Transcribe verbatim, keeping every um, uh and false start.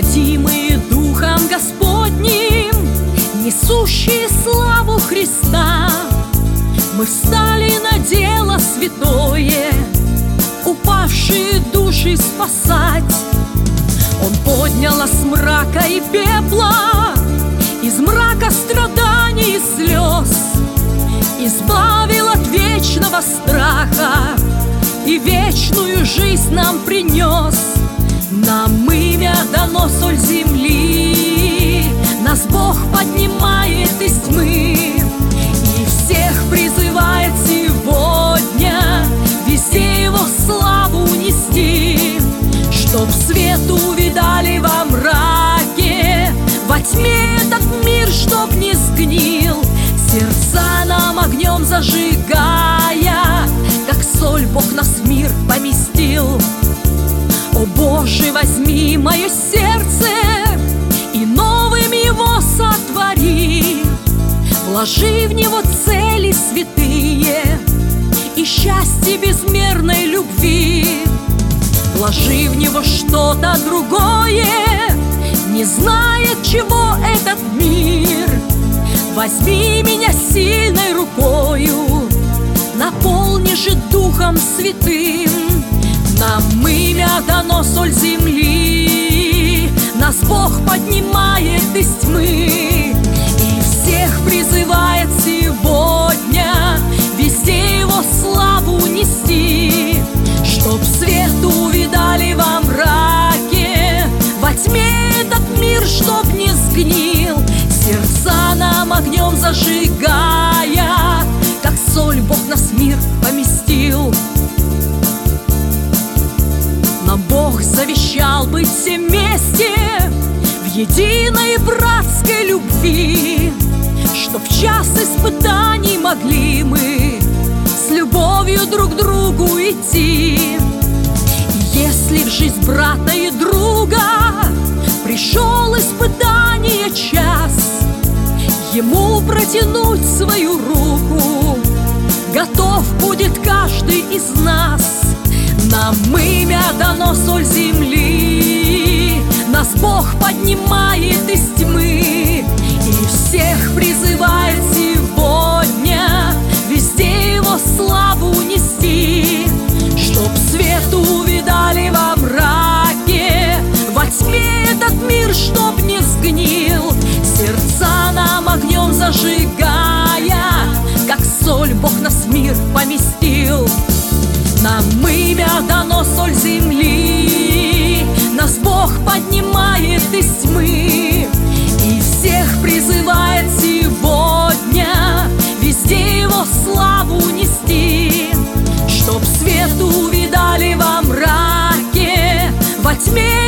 водимые Духом Господним, несущие славу Христа, мы встали на дело святое, упавшие души спасать. Он поднял с мрака и пепла, из мрака страданий и слез, избавил от вечного страха и вечную жизнь нам принес. Нам имя дано соль земли, нас Бог поднимает из тьмы и всех призывает сегодня везде Его славу нести, чтоб свет увидали во мраке, во тьме этот мир, чтоб не сгнил, сердца нам огнем зажигая, как соль Бог нас в мир поместил. О Боже, возьми мое сердце и новым его сотвори, вложи в него цели святые и счастье безмерной любви. Вложи в него что-то другое, не знает, чего этот мир. Возьми меня сильной рукою, наполни же Духом Святым. Нам имя дано соль земли, нас Бог поднимает из тьмы и всех призывает сегодня везде Его славу нести, чтоб свет увидали во мраке, во тьме этот мир, чтоб не сгнил, сердца нам огнем зажигая, как соль Бог нас в мир поместил. Нам Бог завещал быть все вместе в единой братской любви, чтоб в час испытаний могли мы с любовью друг к другу идти. И если в жизнь брата и друга пришел испытание час, ему протянуть свою руку готов будет каждый из нас. Нам имя дано соль земли, нас Бог поднимает из тьмы и всех призывает сегодня везде Его славу нести, чтоб свет увидали во мраке, во тьме этот мир, чтоб не сгнил, сердца нам огнем зажигая, как соль Бог нас в мир поместил. Нам имя дано соль земли, нас Бог поднимает из тьмы и всех призывает сегодня везде Его славу нести, чтоб свет увидали во мраке, во тьме